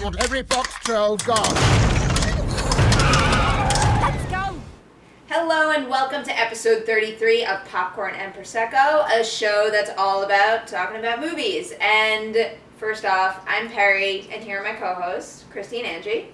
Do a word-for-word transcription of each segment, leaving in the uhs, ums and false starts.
I want every box troll gone. Let's go! Hello and welcome to episode thirty-three of Popcorn and Prosecco, a show that's all about talking about movies. And first off, I'm Perry, and here are my co-hosts, Christy and Angie.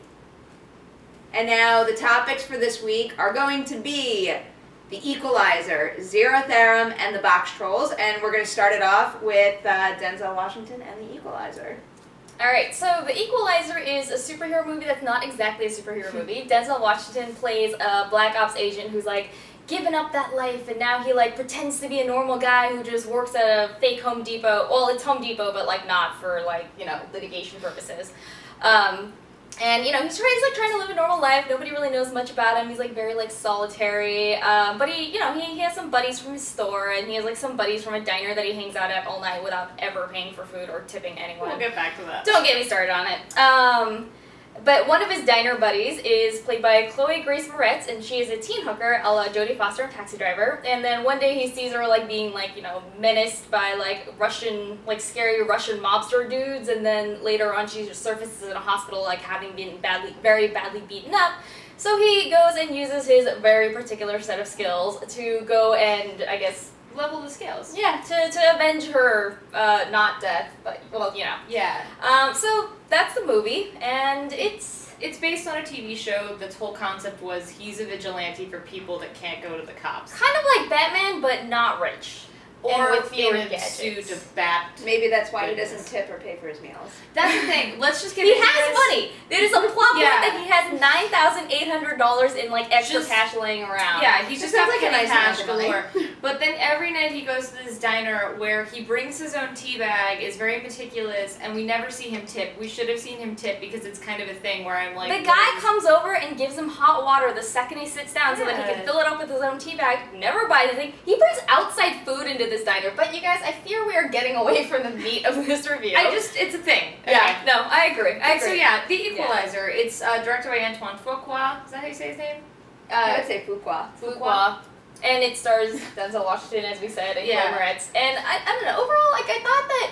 And now the topics for this week are going to be The Equalizer, Zero Theorem, and The Box Trolls. And we're going to start it off with uh, Denzel Washington and The Equalizer. Alright, so The Equalizer is a superhero movie that's not exactly a superhero movie. Denzel Washington plays a Black Ops agent who's like given up that life, and now he like pretends to be a normal guy who just works at a fake Home Depot. Well, it's Home Depot, but like not for like, you know, litigation purposes. Um, and you know, he's, trying, he's like trying to live a normal life. Nobody really knows much about him. He's like very like solitary. Um, but he, you know, he, he has some buddies from his store, and he has like some buddies from a diner that he hangs out at all night without ever paying for food or tipping anyone. We'll get back to that. Don't get me started on it. Um, but one of his diner buddies is played by Chloe Grace Moretz, and she is a teen hooker, a la Jodie Foster in Taxi Driver. And then one day he sees her like being like, you know, menaced by like Russian, like scary Russian mobster dudes, and then later on she just surfaces in a hospital like having been badly, very badly beaten up. So he goes and uses his very particular set of skills to go and, I guess, Level the scales. yeah, to, to avenge her, uh, not death, but, well, you know. Yeah. Um, so that's the movie, and it's... It's based on a T V show. The whole concept was he's a vigilante for people that can't go to the cops. kind of like Batman, but not rich. Or And with in fewer a gadgets. suit of bat. Maybe that's why he Goodness. doesn't tip or pay for his meals. That's the thing. Let's just get He into has this. money! There's a plot point Yeah. that he has nine thousand eight hundred dollars in, like, extra Just- cash laying around. Yeah, he's This just got sounds like a petty nice cash amount of money. galore. But then every night he goes to this diner where he brings his own tea bag, is very meticulous, and we never see him tip. We should have seen him tip because it's kind of a thing where I'm like... The guy comes over and gives him hot water the second he sits down so that he can Yeah. fill it up with his own tea bag, never buys anything. He brings outside food into this diner, but you guys, I fear we are getting away from the meat of this review. I just... It's a thing. Yeah, no, I agree. I And agree. so yeah, The Equalizer. It's uh, directed by Antoine Fuqua. Is that how you say his name? I Uh, would say Fuqua. Fuqua. And it stars Denzel Washington, as we said, and Yeah. Chloe Moretz. And I, I don't know, overall, like, I thought that...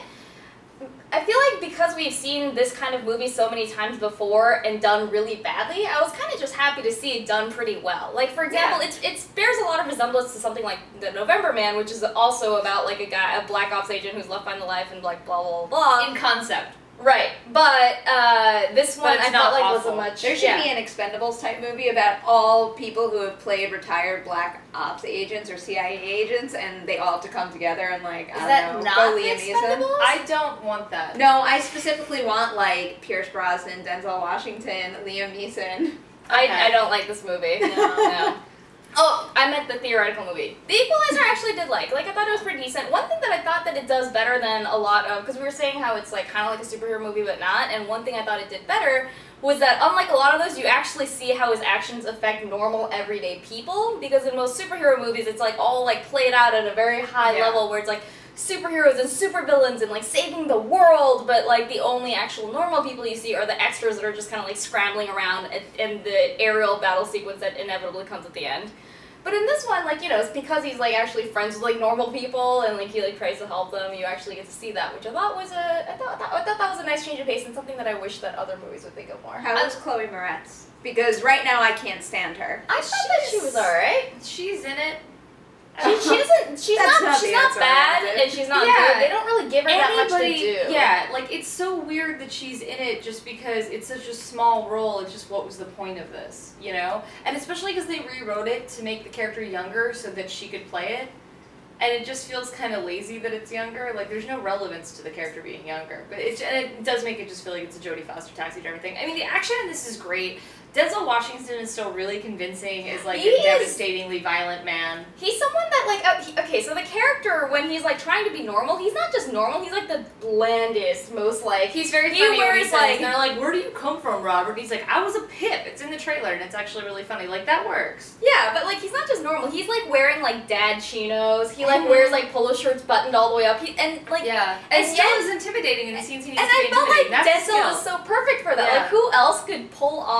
I feel like because we've seen this kind of movie so many times before and done really badly, I was kind of just happy to see it done pretty well. Like, for example, Yeah. it's it bears a lot of resemblance to something like The November Man, which is also about, like, a guy, a Black Ops agent who's left behind the life and, like, blah, blah, blah, blah. In concept. Right, but uh, this one it's I not felt like awful. was a much... There should yeah. be an Expendables type movie about all people who have played retired Black Ops agents or C I A agents, and they all have to come together and like I Is don't that know, not go The Liam Neeson. Expendables? I don't want that. No, I specifically want like Pierce Brosnan, Denzel Washington, Liam Neeson. I, Okay. I don't like this movie. No, no. Oh, I meant the theoretical movie. The Equalizer I actually did like. Like, I thought it was pretty decent. One thing that I thought that it does better than a lot of... Because we were saying how it's, like, kind of like a superhero movie, but not. And one thing I thought it did better was that, unlike a lot of those, you actually see how his actions affect normal, everyday people. Because in most superhero movies, it's, like, all, like, played out at a very high Yeah. level where it's, like, superheroes and supervillains and, like, saving the world, but, like, the only actual normal people you see are the extras that are just kind of, like, scrambling around in, in the aerial battle sequence that inevitably comes at the end. But in this one, like, you know, it's because he's, like, actually friends with, like, normal people, and, like, he, like, tries to help them, you actually get to see that, which I thought was a, I thought, I thought, I thought that was a nice change of pace and something that I wish that other movies would think of more. How was Chloe Moretz? Because right now I can't stand her. I thought that she was alright. She's in it. She, she doesn't, she's That's not, not she's the not answer I bad, wanted. and she's not Yeah. good. They don't really give her that much to Anybody, do. yeah, like it's so weird that she's in it just because it's such a small role. It's just what was the point of this, you know? And especially because they rewrote it to make the character younger so that she could play it. And it just feels kind of lazy that it's younger. Like, there's no relevance to the character being younger. But it's, and it does make it just feel like it's a Jodie Foster Taxi Driver thing. I mean, the action in this is great. Denzel Washington is still really convincing as, like, He a is- devastatingly violent man. He's someone that, like, uh, he, okay, so the character, when he's, like, trying to be normal, he's not just normal, he's, like, the blandest, most, like... He's very He funny when he wears, says, like- they're like, where do you come from, Robert? And he's like, I was a pip. It's in the trailer, and it's actually really funny. Like, that works. Yeah, but, like, he's not just normal. He's, like, wearing, like, dad chinos. He, like, Mhm. wears, like, polo shirts buttoned all the way up. He, and, like... Yeah. And And still yet- is intimidating in the scenes he needs And to I be felt like intimidating. That's Denzel skill. was so perfect for that. Yeah. Like, who else could pull off that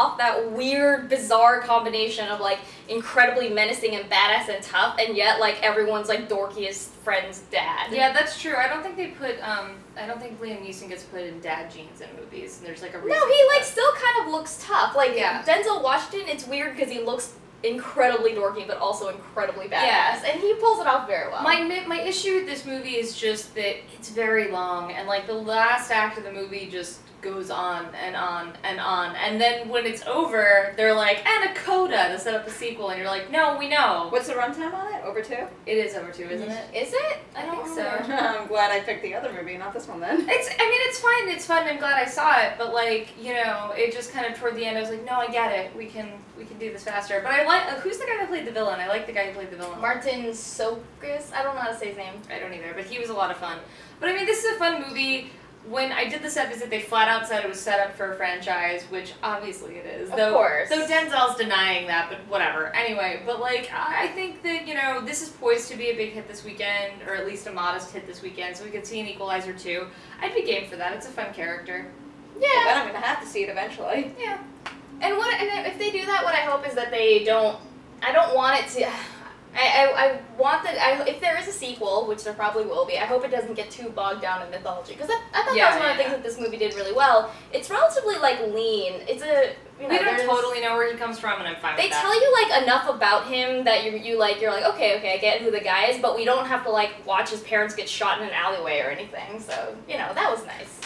a weird, bizarre combination of like incredibly menacing and badass and tough, and yet like everyone's like dorkiest friend's dad. Yeah, that's true. I don't think they put, um, I don't think Liam Neeson gets put in dad jeans in movies, and there's like a reason. No, he like still kind of looks tough. Like Yeah. Denzel Washington, it's weird because he looks incredibly dorky, but also incredibly badass, Yeah. and he pulls it off very well. My my issue with this movie is just that it's very long, and like the last act of the movie just goes on and on and on, and then when it's over, they're like, and a coda to set up a sequel, and you're like, no, we know. What's the runtime on it? Over two? It is over two, isn't it? Is it? I don't think so. remember. I'm glad I picked the other movie, not this one then. It's, I mean, it's fine, it's fun, I'm glad I saw it, but like, you know, it just kind of toward the end, I was like, no, I get it, we can, we can do this faster. But I like, uh, who's the guy that played the villain? I like the guy who played the villain. Martin Sokus? I don't know how to say his name. I don't either, but he was a lot of fun. But I mean, this is a fun movie. When I did this episode, they flat out said it was set up for a franchise, which obviously it is. Of though, course. Though Denzel's denying that, but whatever. Anyway, but like, I I think that, you know, this is poised to be a big hit this weekend, or at least a modest hit this weekend, so we could see an Equalizer two. I'd be game for that. It's a fun character. Yeah. But I'm gonna have to see it eventually. Yeah. And what and if they do that, what I hope is that they don't. I don't want it to. I, I, I want that. I, if there is a sequel, which there probably will be, I hope it doesn't get too bogged down in mythology. Because I, I thought Yeah, that was one of the yeah, things that this movie did really well. It's relatively like lean. It's a. You know, We don't there's- totally know where he comes from, and I'm fine They with that. tell you like enough about him that you you like you're like okay okay I get who the guy is, but we don't have to like watch his parents get shot in an alleyway or anything. So you know that was nice.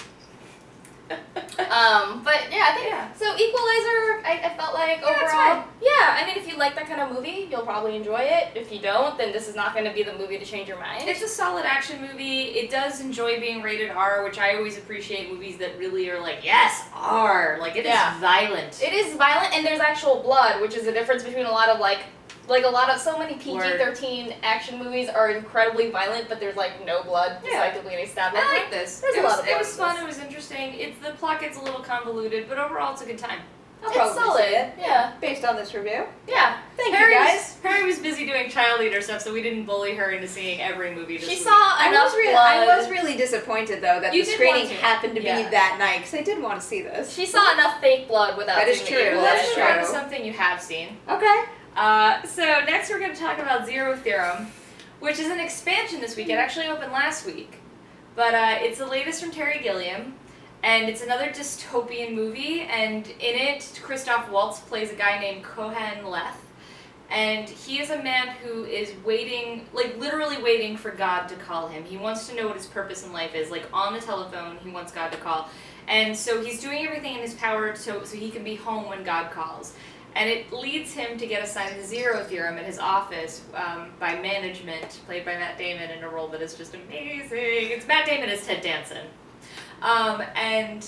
um, but yeah, I think Yeah. so. Equalizer, I, I felt like Yeah, it's overall, fine. yeah. I mean, if you like that kind of movie, you'll probably enjoy it. If you don't, then this is not going to be the movie to change your mind. It's a solid action movie. It does enjoy being rated R, which I always appreciate movies that really are like, yes, R. Like, it is Yeah. violent. It is violent, and there's actual blood, which is the difference between a lot of like. Like a lot of so many P G thirteen action movies are incredibly violent, but there's like no blood Yeah. decidedly being established. I like this. There's it a was, lot of It blood was in fun. this. It was interesting. It's the plot gets a little convoluted, but overall it's a good time. I'll It's probably solid. see it. Yeah. Based on this review. Yeah. Thank Perry you was- guys. Perry was busy doing child eater stuff, so we didn't bully her into seeing every movie this She week. saw I enough was, really, blood. I was really disappointed though that You the did screening want to. happened to Yeah. be that night because I did want to see this. She saw enough fake blood without That is seeing true. the Well, evil. That let's is move on true. to something you have seen. Okay. Uh, so next we're going to talk about Zero Theorem, which is an expansion this week. It actually opened last week, but uh, it's the latest from Terry Gilliam, and it's another dystopian movie. And in it, Christoph Waltz plays a guy named Kohan Leth, and he is a man who is waiting, like literally waiting for God to call him. He wants to know what his purpose in life is. Like on the telephone, he wants God to call, and so he's doing everything in his power so so he can be home when God calls. And it leads him to get assigned the Zero Theorem at his office um, by management, played by Matt Damon in a role that is just amazing. It's Matt Damon as Ted Danson. Um, and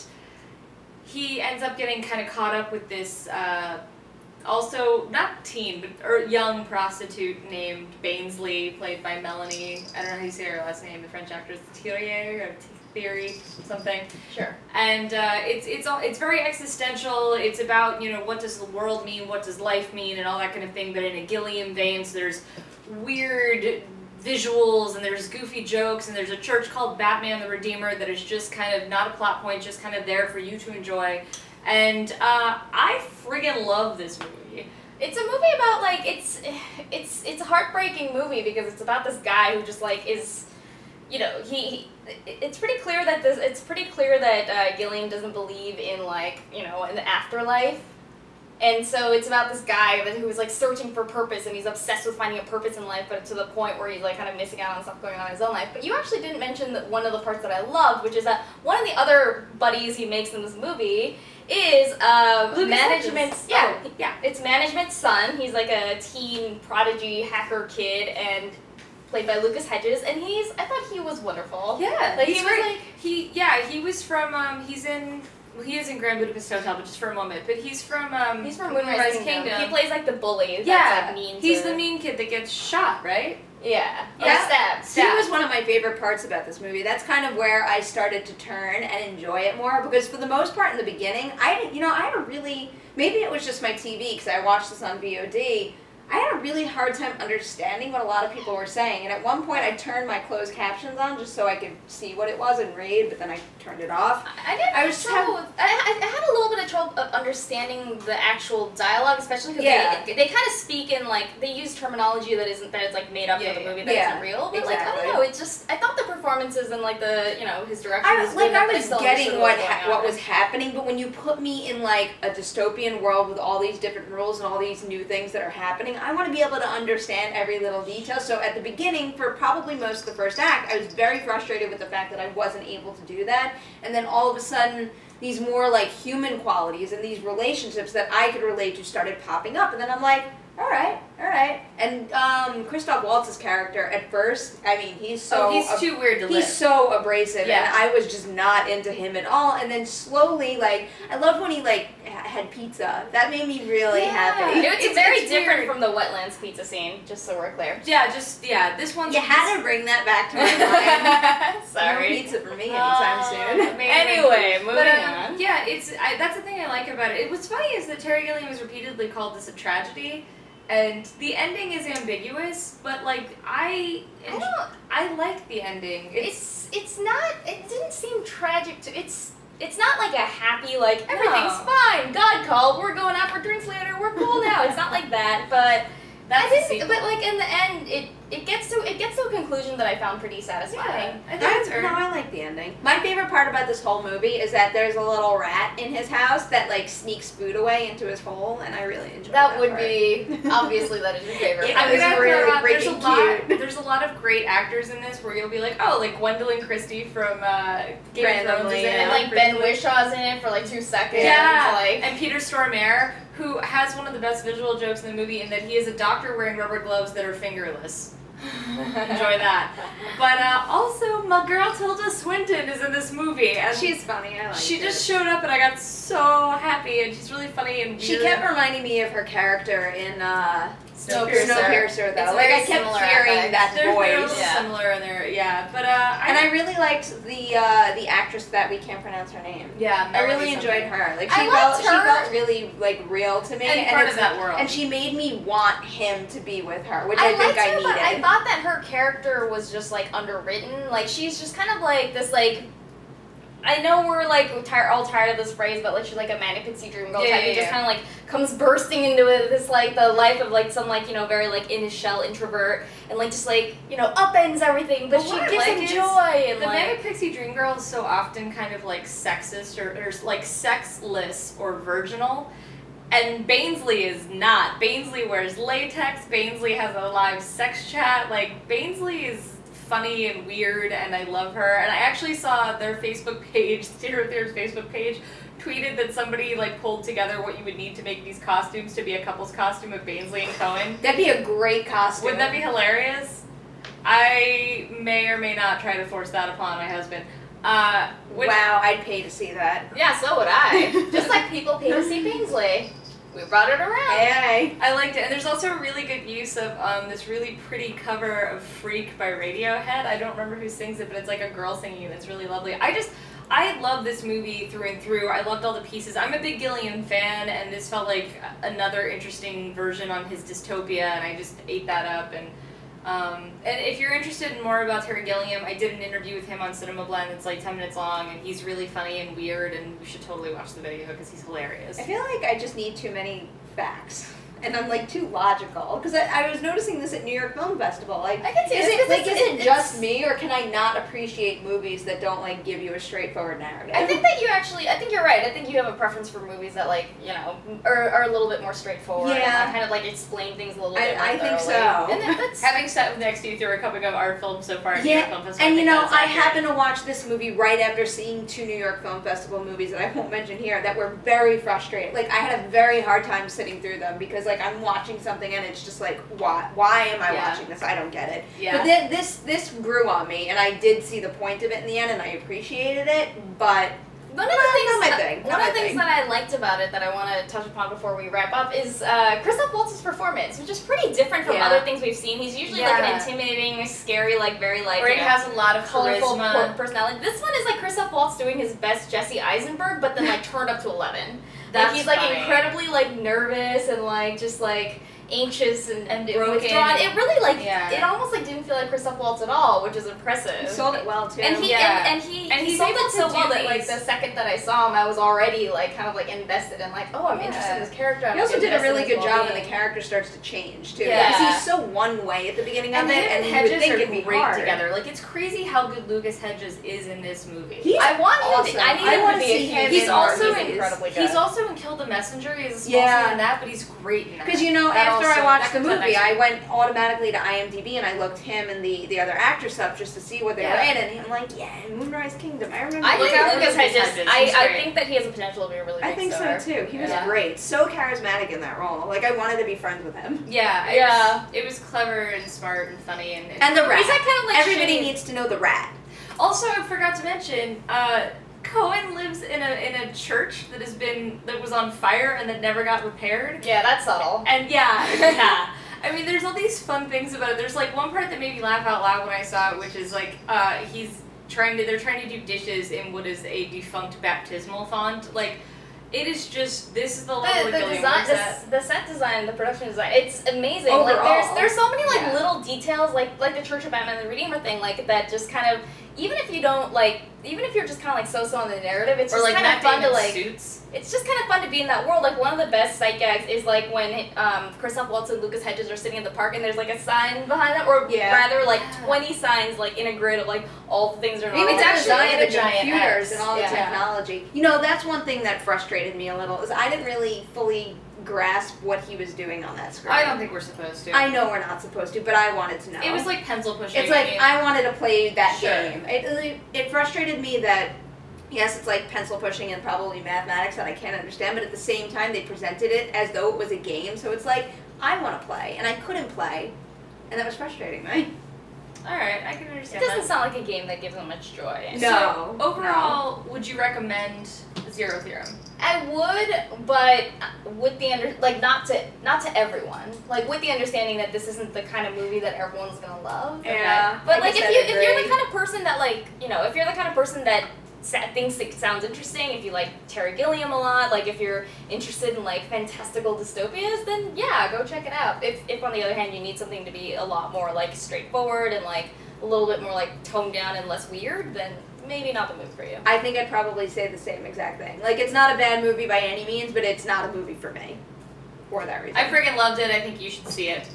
he ends up getting kind of caught up with this, uh, also, not teen, but or young prostitute named Bainsley, played by Melanie, I don't know how you say her last name, the French actress, Thierry, or Theory, something. Sure. And uh, it's it's all it's very existential. It's about, you know, what does the world mean, what does life mean, and all that kind of thing. But in a Gilliam vein, so there's weird visuals and there's goofy jokes and there's a church called Batman the Redeemer that is just kind of not a plot point, just kind of there for you to enjoy. And uh, I friggin' love this movie. It's a movie about like it's it's it's a heartbreaking movie because it's about this guy who just like is, you know, he. he it's pretty clear that this. It's pretty clear that uh, Gilliam doesn't believe in like you know in the afterlife, and so it's about this guy that who is like searching for purpose and he's obsessed with finding a purpose in life, but to the point where he's like kind of missing out on stuff going on in his own life. But you actually didn't mention that one of the parts that I loved, which is that one of the other buddies he makes in this movie is uh, Lucas management's Hedges. yeah Oh, yeah. it's management's son. He's like a teen prodigy hacker kid and played by Lucas Hedges, and he's I thought he was wonderful. Yeah, Like, he's he was great. like- he yeah he was from um he's in well, he is in Grand Budapest Hotel, but just for a moment. But he's from um He's from Moonrise Kingdom. He plays like the bully. That's, yeah, like, mean he's to- the mean kid that gets shot, right? Yeah. Yeah. Or stabbed. He Stabbed. was one of my favorite parts about this movie. That's kind of where I started to turn and enjoy it more because for the most part in the beginning, I didn't, you know, I had a really, maybe it was just my T V because I watched this on V O D. I had a really hard time understanding what a lot of people were saying, and at one point I turned my closed captions on just so I could see what it was and read, but then I turned it off. I didn't I have was trouble with, I, I I had a little bit of trouble of understanding the actual dialogue, especially because Yeah. they, they kind of speak in, like, they use terminology that isn't, that is, like, made up Yeah, for the yeah. movie that Yeah, isn't real, but, like, I exactly. don't know, it just, I thought the performances and, like, the, you know, his direction I was was good like, I enough that was still getting understood what was ha- going what on. was happening, but when you put me in like a dystopian world with all these different rules and all these new things that are happening, I want to be able to understand every little detail. So at the beginning, for probably most of the first act, I was very frustrated with the fact that I wasn't able to do that, and then all of a sudden, these more like human qualities and these relationships that I could relate to started popping up, and then I'm like, all right, all right. And um, Christoph Waltz's character, at first, I mean, he's so... oh, he's ab- too weird to live. He's so abrasive, Yeah. and I was just not into him at all. And then slowly, like, I loved when he, like, ha- had pizza. That made me really Yeah. happy. It's, It's- very it's different weird. from the Wetlands pizza scene, just so we're clear. Yeah, just, yeah, this one's... You had to bring that back to my mind. Sorry. No pizza for me anytime Uh, soon. Amazing. Anyway, moving But, um, on. yeah, it's I, that's the thing I like about it. it. What's funny is that Terry Gilliam has repeatedly called this a tragedy, and the ending is ambiguous. But like I, I don't. I like the ending. It's, It's it's not. It didn't seem tragic to. It's it's not like a happy like everything's No. fine. God called. We're going out for drinks later. We're cool now. It's not like that. But that's I the didn't. sequel. But like in the end, it it gets to it gets to a conclusion that I found pretty satisfying. yeah, I think I, it's earned. no, I like the ending. My favorite part about this whole movie is that there's a little rat in his house that like sneaks food away into his hole, and I really enjoy that. That would part. be obviously that is your favorite. It I'm was gonna really throw out, there's a freaking lot. cute. There's a lot of great actors in this where you'll be like, oh, like Gwendolyn Christie from uh, Game of Thrones Randomly, is in it, yeah. and like Ben briefly. Wishaw's in it for like two seconds. Yeah, Like and Peter Stormare, who has one of the best visual jokes in the movie in that he is a doctor wearing rubber gloves that are fingerless. Enjoy that. But uh, also, my girl Tilda Swinton is in this movie, and She's funny. I like she her. just showed up, and I got so happy, and she's really funny and weird. She kept reminding me of her character in uh, Snowpiercer. Snowpiercer, though. It's like very I kept similar hearing effects. that They're, they're a voice. little Yeah. similar in there, yeah. But uh, I, And I really liked the uh, the actress that we can't pronounce her name. yeah, I really Melanie enjoyed something. her. Like she I felt liked she her. felt really like real to me, And part it's- of that world. And she made me want him to be with her, which I, I, think liked I her, needed. but I thought that her character was just like underwritten. Like she's just kind of like this like. I know we're like tired, all tired of this phrase, but like she's like a manic pixie dream girl Yeah, type yeah, who just yeah. kind of like comes bursting into it, this like the life of like some like you know very like in his shell introvert and like just like you know upends everything, but But she what I gives like him is joy and The like. Manic Pixie Dream Girl is so often kind of like sexist or, or like sexless or virginal. And Bainsley is not. Bainsley wears latex. Bainsley has a live sex chat. Like, Bainsley is funny and weird, and I love her. And I actually saw their Facebook page, Zero Theater's Facebook page, tweeted that somebody, like, pulled together what you would need to make these costumes to be a couple's costume of Bainsley and Cohen. That'd be a great costume. Wouldn't that be hilarious? I may or may not try to force that upon my husband. Uh, which, Wow, I'd pay to see that. Yeah, so would I. Just like people pay to see Bainsley. We brought it around. Hey, I liked it, and there's also a really good use of um, this really pretty cover of "Freak" by Radiohead. I don't remember who sings it, but it's like a girl singing it. It's really lovely. I just, I love this movie through and through. I loved all the pieces. I'm a big Gilliam fan, and this felt like another interesting version on his dystopia, and I just ate that up. And um, and if you're interested in more about Terry Gilliam, I did an interview with him on Cinema Blend. It's like ten minutes long, and he's really funny and weird, and you should totally watch the video because he's hilarious. I feel like I just need too many facts. And I'm like too logical because I, I was noticing this at New York Film Festival. Like, I can see is this it like because is it's- it just me or can I not appreciate movies that don't like give you a straightforward narrative? I think that you actually, I think you're right. I think you have a preference for movies that, like, you know, are, are a little bit more straightforward. Yeah. And kind of, like, explain things a little I- bit more I think thoroughly. so. And that, that's... Having sat next to you through a couple of art films so far at New York Film Yeah, Festival, and I you think know, that's I accurate. happened to watch this movie right after seeing two New York Film Festival movies that I won't mention here that were very frustrating. Like, I had a very hard time sitting through them because, like, I'm watching something and it's just like, why? Why am I Yeah. watching this? I don't get it. Yeah. But then this this grew on me, and I did see the point of it in the end, and I appreciated it. But One of the Not- things, not my that, thing, not one of my the things thing. that I liked about it that I want to touch upon before we wrap up is uh, Christoph Waltz's performance, which is pretty different from Yeah. other things we've seen. He's usually like an Yeah. intimidating, scary, like very like Or you he know, has a lot of colorful charisma. per- personality. This one is like Christoph Waltz doing his best Jesse Eisenberg, but then like turned up to eleven. That's like he's like funny. incredibly like nervous and like just like anxious and, And withdrawn. broken. It really like Yeah. it almost like didn't feel like Christoph Waltz at all, which is impressive. He sold it well too. And he Yeah. and, and he And he he's sold able it so to well do that like these- the second that I saw him, I was already like kind of like invested in like, oh, I'm Yeah. interested in this character. I'm He also did a invested in really his good job when the well-being. character starts to change too. Yeah. Because he's so one way at the beginning And of him it, and and you would Hedges think are it'd be great hard. together. Like it's crazy how good Lucas Hedges is in this movie. He's I want him awesome. to, I need I him wanna to be see a him huge He's in star. also He's in- incredibly good. He's also in Kill the Messenger. He's a small Yeah. scene in that, but he's great in that. Because you know, That after also- I watched the that comes out movie, next I week. went automatically to IMDb and I looked him and the, the other actors up just to see what they Yeah. were in, and I'm like, yeah, Moonrise Kingdom. I remember. I Look think out, Lucas Lucas Hedges. Hedges. I, He's I great. think that he has the potential to be a really big I think star. so too. He was Yeah. great, so charismatic in that role. Like I wanted to be friends with him. Yeah, it Yeah. Was, it was clever and smart and funny and. And the rat. He's that kind of like Everybody shitty- needs to know the rat. Also, I forgot to mention, uh, Cohen lives in a in a church that has been that was on fire and that never got repaired. Yeah, that's subtle. And yeah, yeah. I mean, there's all these fun things about it. There's like one part that made me laugh out loud when I saw it, which is like uh, he's trying to they're trying to do dishes in what is a defunct baptismal font. Like, it is just this is the level The, of the Gilliam design, the, Morris s- the set design, the production design, it's amazing. Like Overall. there's there's so many like Yeah. little details, like like the Church of Batman and the Redeemer thing, like that just kind of, even if you don't like, even if you're just kind of like so-so on the narrative, it's or just like kind of Matt fun to Damon like. suits. It's just kind of fun to be in that world. Like one of the best sight gags is like when um, Christoph Waltz and Lucas Hedges are sitting in the park and there's like a sign behind them, or Yeah. rather like Yeah. twenty signs like in a grid of like all the things are. Even normal. the actually design a of the giant computers X. and all the Yeah. technology. You know, that's one thing that frustrated me a little. Is I didn't really fully grasp what he was doing on that screen. I don't think we're supposed to. I know we're not supposed to, but I wanted to know. It was like pencil pushing. It's like I mean, I wanted to play that Sure. game. It, it it frustrated me that yes, it's like pencil pushing and probably mathematics that I can't understand, but at the same time they presented it as though it was a game. So it's like I want to play and I couldn't play, and that was frustrating me. all right, I can It understand doesn't that. sound like a game that gives them much joy. No. So, overall, would you recommend Zero Theorem? I would, but with the under like not to not to everyone. Like with the understanding that this isn't the kind of movie that everyone's gonna love. Yeah, But I like guess if I'd you if you're agree. the kind of person that like you know if you're the kind of person that sa- thinks it sounds interesting, if you like Terry Gilliam a lot, like if you're interested in like fantastical dystopias, then yeah, go check it out. If if on the other hand you need something to be a lot more like straightforward and like a little bit more like toned down and less weird, then maybe not the movie for you. I think I'd probably say the same exact thing. Like it's not a bad movie by any means, but it's not a movie for me. For that reason. I freaking loved it. I think you should see it.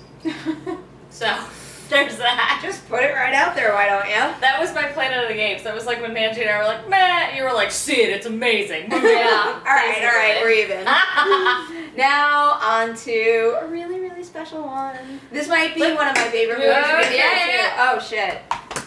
So, there's that. Just put it right out there, why don't you? That was my Planet of the Games. That was like when Manji and I were like, meh. You were like, see it. It's amazing. Yeah. All right, all right, we're even. yeah. Now on to a really, really special one. This might be Look- one of my favorite Yeah, movies. of the yeah, year, yeah, too. Oh shit.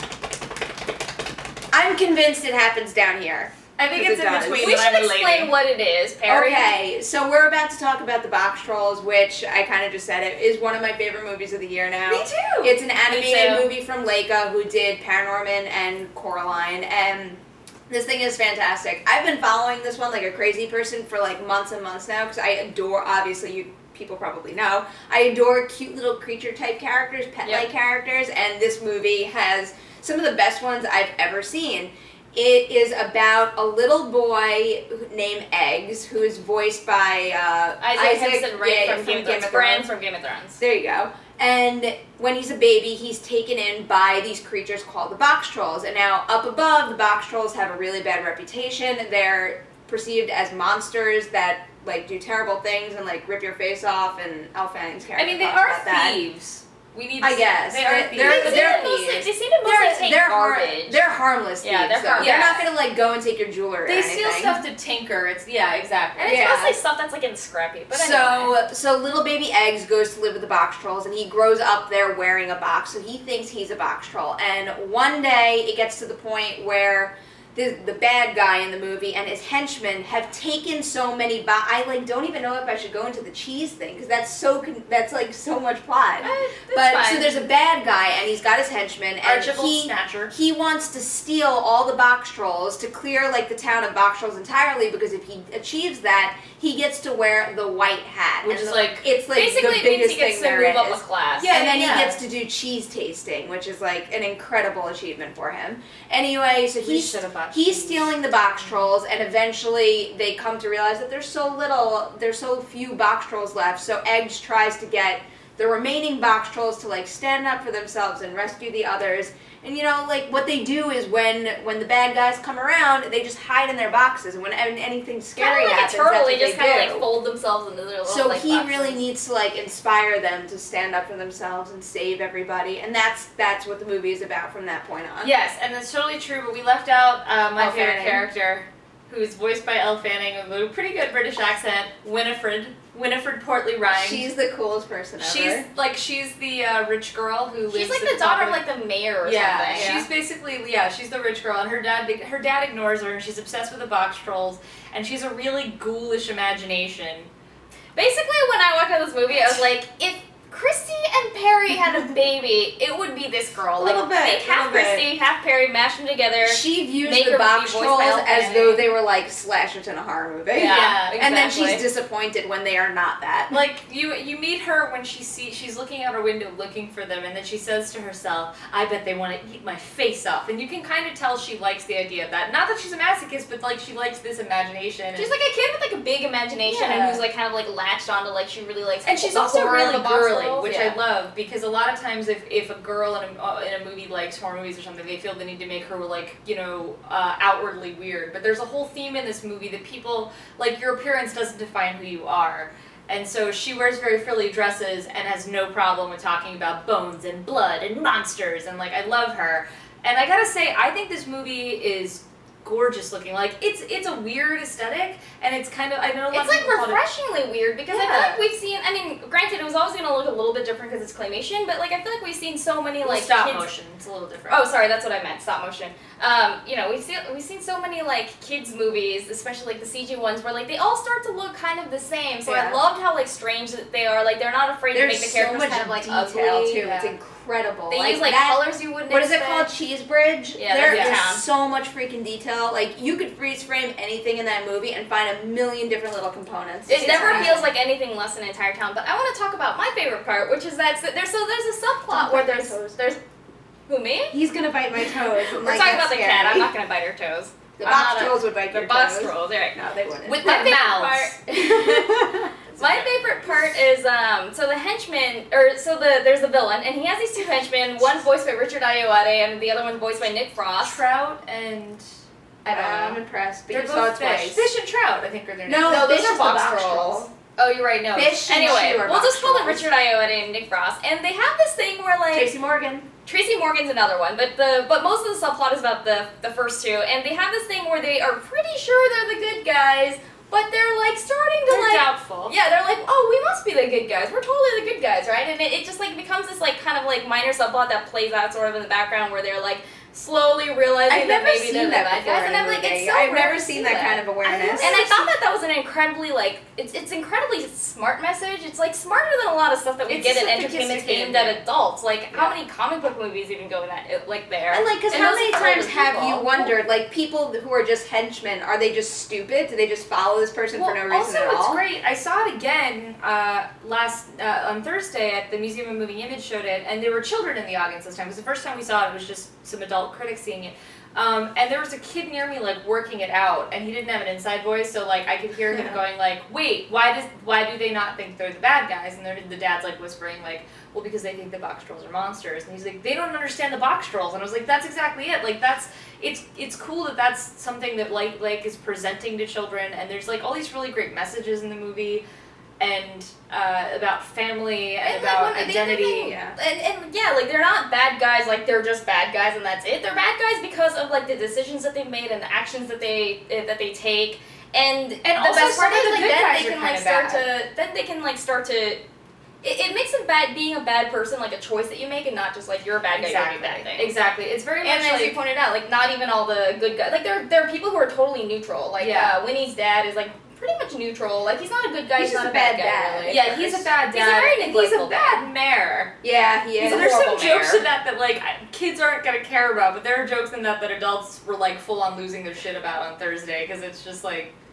I'm convinced it happens down here. I think Because it's it in does. between. We but should I'm a explain lady. what it is, Perry. Okay, so we're about to talk about the Box Trolls, which I kind of just said it is one of my favorite movies of the year now. Me too. It's an animated too. movie from Leica who did Paranorman and Coraline, and this thing is fantastic. I've been following this one like a crazy person for like months and months now because I adore, obviously you people probably know, I adore cute little creature type characters, pet-like Yep. characters, and this movie has some of the best ones I've ever seen. It is about a little boy named Eggs, who is voiced by uh, Isaac, Henson, right yeah, from, Game of Thrones. Bran from Game of Thrones. There you go. And when he's a baby, he's taken in by these creatures called the Box Trolls. And now, up above, the Box Trolls have a really bad reputation. They're perceived as monsters that like do terrible things and like rip your face off. And Elle Fanning's character I mean, they talks are about that. thieves. We need. I to- guess. they are They're- thieves. they're- They they're seem to mostly, thieves. they seem to mostly They're take they're, har- garbage. they're harmless Yeah, thieves, they're though. harmless. They're not Yeah. gonna like go and take your jewelry. They or steal anything. stuff to tinker. It's yeah, exactly. and it's Yeah. mostly stuff that's like in scrappy. But So, anyway. so little baby Eggs goes to live with the Box Trolls, and he grows up there wearing a box. So he thinks he's a Box Troll. And one day, it gets to the point where the the bad guy in the movie and his henchmen have taken so many. Bo- I like don't even know if I should go into the cheese thing because that's so con- that's like so much plot. Eh, that's But fine. so there's a bad guy, and he's got his henchmen, and Archibald he Snatcher. he wants to steal all the Box Trolls to clear like the town of Box Trolls entirely. Because if he achieves that, he gets to wear the white hat, Which And is the- like- it's like basically the it means biggest he gets thing to there move up a is. class. Yeah, and then yeah. he gets to do cheese tasting, which is like an incredible achievement for him. Anyway, so We he's should have bought He's stealing the box trolls, and eventually they come to realize that there's so little, there's so few box trolls left. So Eggs tries to get the remaining box trolls to like stand up for themselves and rescue the others. And you know, like what they do is when when the bad guys come around, they just hide in their boxes, and when anything scary Kinda like happens, a turtle, that's they what just they kind of do. like fold themselves into their little So like, he boxes. really needs to like inspire them to stand up for themselves and save everybody, and that's that's what the movie is about from that point on. Yes, and that's totally true, but we left out uh, my Elle favorite Fanning. character, who's voiced by Elle Fanning with a pretty good British accent, Winifred. Winifred Portley Rind. She's the coolest person ever. She's like she's the uh, rich girl who lives. She's like at the daughter of top like the mayor or yeah, something. she's basically yeah, she's the rich girl, and her dad her dad ignores her, and she's obsessed with the box trolls, and she's a really ghoulish imagination. Basically, when I watched this movie, I was like, if Christy and Perry had a baby, it would be this girl. Little like, bit, make half little bit. Christy, half Perry, mash them together. She views Make the her box be voiced trolls by Elle as Fanning. though they were like slashers in a horror movie. Yeah, And then exactly. she's disappointed when they are not that. Like you, you meet her when she see she's looking out her window looking for them, and then she says to herself, "I bet they want to eat my face off." And you can kind of tell she likes the idea of that. Not that she's a masochist, but like she likes this imagination. and- She's like a kid with like a big imagination Yeah. and who's like kind of like latched onto like she really likes. and she's the also horror of really the box girly, trolls. which Yeah. I love, because a lot of times if, if a girl in a, uh, in a movie likes horror movies or something, they feel the need to make her like, you know, uh, outwardly weird. But there's a whole theme in this movie that people, like, your appearance doesn't define who you are. And so she wears very frilly dresses and has no problem with talking about bones and blood and monsters, and like, I love her. And I gotta say, I think this movie is gorgeous looking. Like, it's it's a weird aesthetic, and it's kind of, I know a lot It's of like people call it- refreshingly weird because I feel Yeah. like we've seen. I mean, granted, it was always going to look a little bit different because it's claymation, but like I feel like we've seen so many Well, like stop kids. motion. It's a little different. Oh, sorry, that's what I meant. Stop motion. Um, you know, we've seen we've seen so many like kids movies, especially like the C G ones, where like they all start to look kind of the same. So I Yeah. loved how like strange that they are. Like they're not afraid There's to make the so characters much kind of like detail ugly. too. Yeah. It's incredible. They like, use like that, colors you wouldn't. What is it expect. called? Cheese Bridge? Yeah, there that's is the town. so much freaking detail. Like you could freeze frame anything in that movie and find a million different little components. It It's never amazing. feels like anything less than an entire town. But I want to talk about my favorite part, which is that so there's so there's a subplot Don't where bite my there's toes. there's who me? He's gonna bite my toes. We're Like, talking that's about the scary. cat. I'm not gonna bite her toes. The I'm box not a- trolls would bite The your box toes. trolls. Right. No, they wouldn't. With My their favorite mouths. part. My favorite part is um so the henchman or so the there's the villain and he has these two henchmen, one voiced by Richard Ayoade and the other one voiced by Nick Frost. Trout and I don't I'm know. impressed. But they're you saw it both fish. twice. Fish and trout, I think, are their names. No, No, those Fish are is the box box trolls. trolls. Oh, you're right. No. Fish and anyway, Shoe are we'll box just call them trolls. Richard Ayoade and Nick Frost, and they have this thing where like Tracy Morgan. Tracy Morgan's another one, but the but most of the subplot is about the the first two, and they have this thing where they are pretty sure they're the good guys, but they're like starting to They're like doubtful. yeah, they're like, oh, we must be the good guys. We're totally the good guys, right? And it, it just like becomes this like kind of like minor subplot that plays out sort of in the background where they're like slowly realizing I've that never maybe seen they're the that bad before guys, and in a I'm like, movie. it's so I've rare never to seen see that kind of awareness. And I thought that that was an incredibly like it's it's incredibly smart message. It's like smarter than a lot of stuff that we It's get in sophisticated. entertainment aimed at adults. Like how Yeah. many comic book movies even go in that it- like there? And like, because And how those many are for times other have people. you wondered, like, people who are just henchmen, are they just stupid? Do they just follow this person Well, for no reason also, at all? it's great. I saw it again uh, last uh, on Thursday at the Museum of Moving Image showed it, and there were children in the audience this time. Because the first time we saw it, it was just some adult critics seeing it. Um, and there was a kid near me like working it out, and he didn't have an inside voice, so like I could hear him Yeah. going like, "Wait, why does why do they not think they're the bad guys?" And they're- the dad's like whispering like, "Well, because they think the box trolls are monsters." And he's like, "They don't understand the box trolls." And I was like, "That's exactly it. Like that's it's it's cool that that's something that like like is presenting to children, and there's like all these really great messages in the movie." And uh, about family and, And, like, about when they- identity. they- Yeah. And, and yeah, like they're not bad guys. Like they're just bad guys, and that's it. They're bad guys because of like the decisions that they've made and the actions that they uh, that they take. And And the also best part some of is the like good then guys they are can like kinda start bad. to then they can like start to. It, it makes a bad being a bad person like a choice that you make, and not just like you're a bad guy Exactly. doing bad things. Exactly. It's very And much as like you pointed out, like not even all the good guys. Like there, there are people who are totally neutral. Like Yeah. uh, Winnie's dad is like pretty much neutral. Like he's not a good guy. He's He's, just not a bad guy. dad. Really. yeah, he's a bad He's a dad. very and he's a neglectful bad mayor. Yeah, he is. He's a There's some horrible jokes mayor. in that that like I- kids aren't gonna care about, but there are jokes in that that adults were like full on losing their shit about on Thursday because it's just like,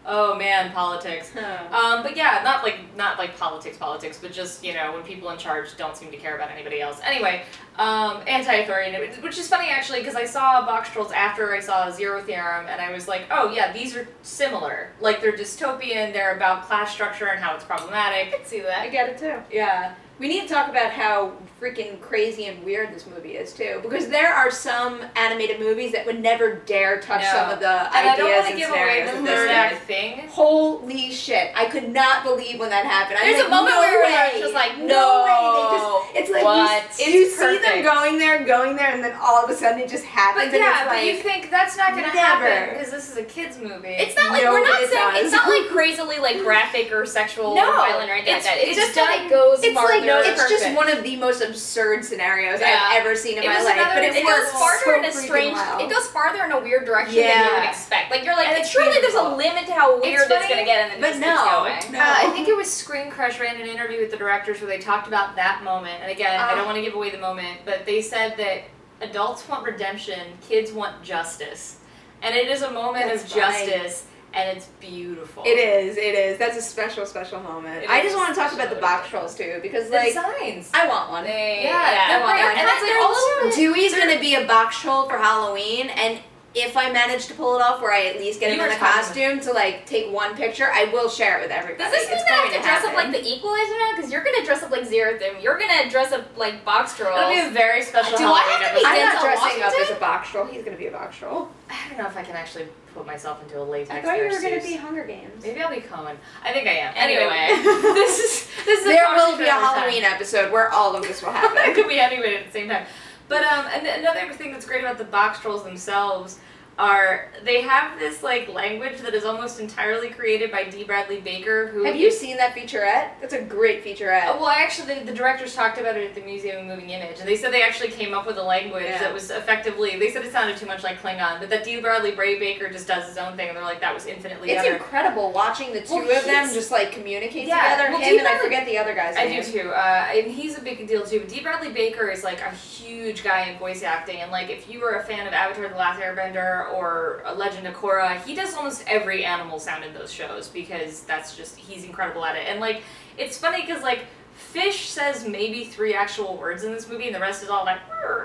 Oh man, politics. Huh. Um, but yeah, not like not like politics, politics, but just you know when people in charge don't seem to care about anybody else. Anyway, um, anti-authoritarian, which is funny actually because I saw Box Trolls after I saw Zero Theorem, and I was like, oh yeah, these are similar. Like they're dystopian. They're about class structure and how it's problematic. I can see that. I get it too. Yeah. We need to talk about how freaking crazy and weird this movie is too, because there are some animated movies that would never dare touch No. some of the And I ideas don't want to and give away scenarios the of this third stuff. act thing. Holy shit! I could not believe when that happened. I'm There's like, a moment no where way. I was just like, no no. way. They just, it's like What? you, you It's see them perfect. going there, going there, and then all of a sudden it just happens. But and yeah, it's but like, you think that's not going to never. happen because this is a kids movie. It's not like No, we're but not it saying does. it's not like crazily like graphic or sexual No. or violent or anything It's- like that. It's, it's just that done- it goes It's farther. like no, it's just perfect. one of the most absurd scenarios Yeah. I've ever seen in It my was life. another But it, It was goes farther so in a freaking strange. wild. It goes farther in a weird direction than Yeah. you would expect. Like you're like, And it's surely there's a beautiful. limit to how weird it's, funny, gonna get, and then but it just no, keeps going. no. Uh, I think it was Screen Crush ran an interview with the directors where they talked about that moment. And again, I Ah. don't want to give away the moment, but they said that adults want redemption, kids want justice. And it is a moment That's of funny. justice, and it's beautiful. It is, it is. That's a special, special moment. It I is just want to talk special. about the box trolls too, because The like designs. I want one. They, Yeah, yeah, they're I want great. that. And it's like they're also- also Dewey's They're- gonna be a box troll for Halloween, and if I manage to pull it off, where I at least get You him in were a talking costume to like take one picture, I will share it with everybody. Does this mean It's that I have going to dress up happen. like the Equalizer now? Because you're gonna dress up like Zero Them. You're gonna dress up like Box Trolls. It'll be a very special Do I Halloween have to be episode. I'm not Denzel dressing up Washington? as a box troll. He's gonna be a box troll. I don't know if I can actually put myself into a latex I thought you were gonna nurse be suit. Hunger Games. Maybe I'll be Cohen. I think I am. Anyway. Anyway, this is this is a There talk will show be a every time. Halloween episode where all of this will It happen. could be anybody at the same time. But um, and another thing that's great about the box trolls themselves are they have this like language that is almost entirely created by D. Bradley Baker, who Have you is- seen that featurette? That's a great featurette. Uh, well, actually, the, the directors talked about it at the Museum of Moving Image, and they said they actually came up with a language Yeah. that was effectively. They said it sounded too much like Klingon, but that D. Bradley Bray Baker just does his own thing, and they're like, that was infinitely It's better. incredible watching the two Well, of them he's- just like communicate Yeah, together. well, Him Dee and I Bradley- forget the other guy's I name. do too, uh, and he's a big deal too. But D. Bradley Baker is like a huge guy in voice acting, and like if you were a fan of Avatar: The Last Airbender or A Legend of Korra, he does almost every animal sound in those shows because that's just he's incredible at it. And like it's funny because like Fish says maybe three actual words in this movie, and the rest is all like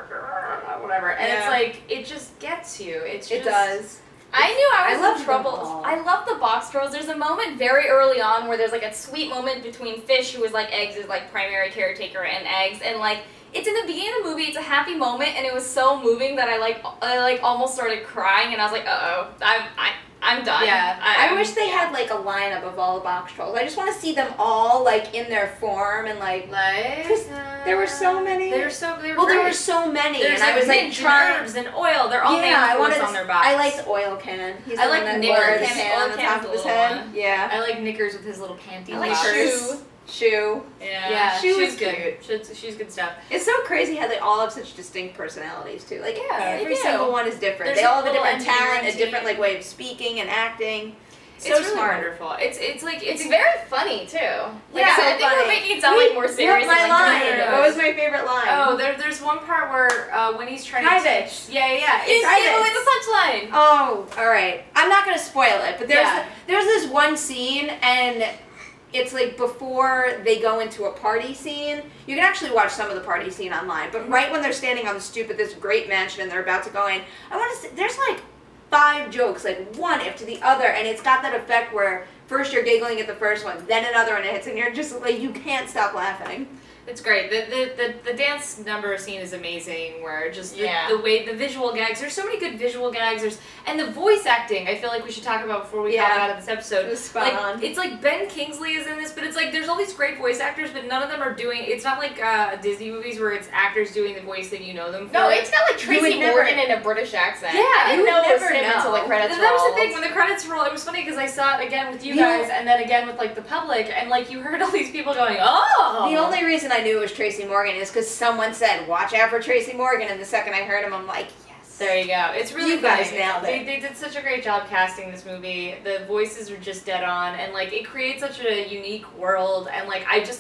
whatever. And it's Yeah. like it just gets you. It's It just, does. I knew I I was loved in them trouble. all. I love the Box Trolls. There's a moment very early on where there's like a sweet moment between Fish, who is like Eggs' like primary caretaker, and Eggs, and like it's in the beginning of the movie. It's a happy moment, and it was so moving that I like I like almost started crying, and I was like, uh oh, I'm I I'm done. Yeah, I, I'm- wish they had like a lineup of all the box trolls. I just want to see them all like in their form and like. like 'Cause there were so many. They were so they were Well, there great. were so many, There's and I was like mint trying. and herbs and oil. They're all yeah, named I for wanted. what's on their box. I liked Oil Can. He's I the like one that Knicker wore his Can. hand Oil on the Can's top of his the head. one. Yeah. I like Knickers with his little panty I like box. Shoe. Shoe. Yeah. Yeah, She she was was good. She's, she's good stuff. It's so crazy how they all have such distinct personalities too. Like Yeah, they every do. single one is different. There's they a all have a little different talent, a engineering different team. like way of speaking and acting. It's So really smart. wonderful. It's it's like It's it's, very funny too. Like, Yeah, so I so think we're funny. making it sound like more serious. What my and, like, line? dramatic. What was my favorite line? Oh, there, there's one part where uh, when he's trying Private. to. Yeah, yeah, yeah. You It's, Private. gave away the punchline. Oh, all right. I'm not gonna spoil it, but there's Yeah. there's this one scene, and it's like before they go into a party scene. You can actually watch some of the party scene online, but right when they're standing on the stoop at this great mansion and they're about to go in, I want to. There's like five jokes, like one after the other, and it's got that effect where first you're giggling at the first one, then another one hits, and you're just like you can't stop laughing. It's great. The, the the the dance number scene is amazing. Where just the, Yeah. the way the visual gags. There's so many good visual gags. There's and the voice acting. I feel like we should talk about before we Yeah. talk about this episode. It was spot like on. it's like Ben Kingsley is in this, but it's like there's all these great voice actors, but none of them are doing. It's not like uh, Disney movies where it's actors doing the voice that you know them for. No, it's not like You would Tracy never- Morgan in a British accent. Yeah, I didn't you know would it was never him until the know. credits that was the rolled. thing when the credits roll. It was funny because I saw it again with you You- guys, and then again with like the public, and like you heard all these people going, "Oh." The only reason I knew it was Tracy Morgan is because someone said, "Watch out for Tracy Morgan," and the second I heard him, I'm like, "Yes." There you go. It's really You guys funny. nailed it. They, they did such a great job casting this movie. The voices are just dead on, and like it creates such a unique world. And like I just,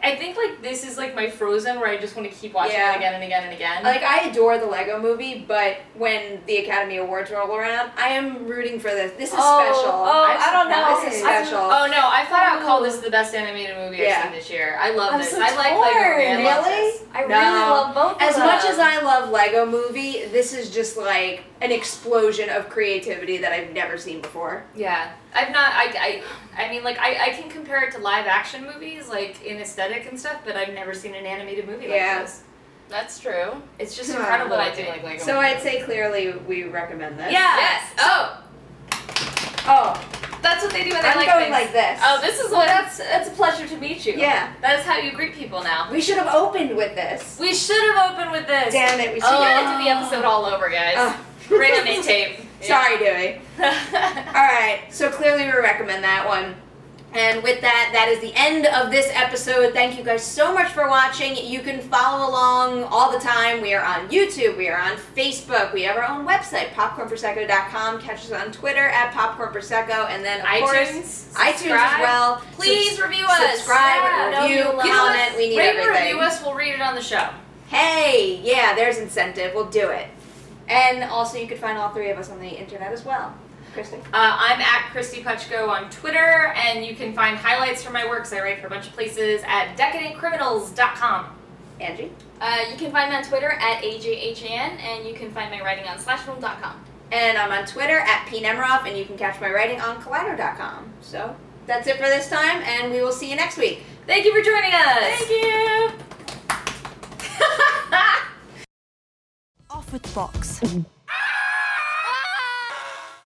I think like this is like my Frozen where I just want to keep watching Yeah. it again and again and again. Like, I adore the Lego movie, but when the Academy Awards roll around, I am rooting for this. This is Oh, special. oh, I'm I don't know. This is I'm- special. Oh no, I flat out call Ooh. this the best animated movie Yeah. I've seen this year. I love I'm this. so I like Lego movie. I torn. love Really? this. I No. really love both As of them. much as I love Lego Movie, this is just like an explosion of creativity that I've never seen before. Yeah, I've not. I, I, I mean, like I, I can compare it to live action movies, like in aesthetic and stuff, but I've never seen an animated movie Yeah. like this. That's true. It's just Huh. incredible. I I do think. like Lego. So movies. I'd say clearly we recommend this. Yeah. Yes. Oh, Oh, that's what they do when they I'm like going things. like this. Oh, this is what. That's that's a pleasure to meet you. Yeah. That is how you greet people now. We should have opened with this. We should have opened with this. Damn it, we should Oh, you have. gotta do the episode all over, guys. Ugh. Bring on the tape. Sorry, Dewey. Alright, so clearly we recommend that one. And with that, that is the end of this episode. Thank you guys so much for watching. You can follow along all the time. We are on YouTube. We are on Facebook. We have our own website, popcorn prosecco dot com. Catch us on Twitter at popcorn prosecco. And then, of iTunes, course, iTunes as subscribe. well. Please Subs- review us. Subscribe, Yeah. No, review, you love comment. us. We need Rate and everything. review us. We'll read it on the show. Hey, yeah, there's incentive. We'll do it. And also, you can find all three of us on the internet as well. Christy? Uh, I'm at Christy Puchko on Twitter, and you can find highlights from my works I write for a bunch of places at decadent criminals dot com. Angie? Uh, you can find me on Twitter at A J H A N, and you can find my writing on slash film dot com. And I'm on Twitter at P Nemiroff, and you can catch my writing on Collider dot com. So that's it for this time, and we will see you next week. Thank you for joining us. Thank you! Off with box.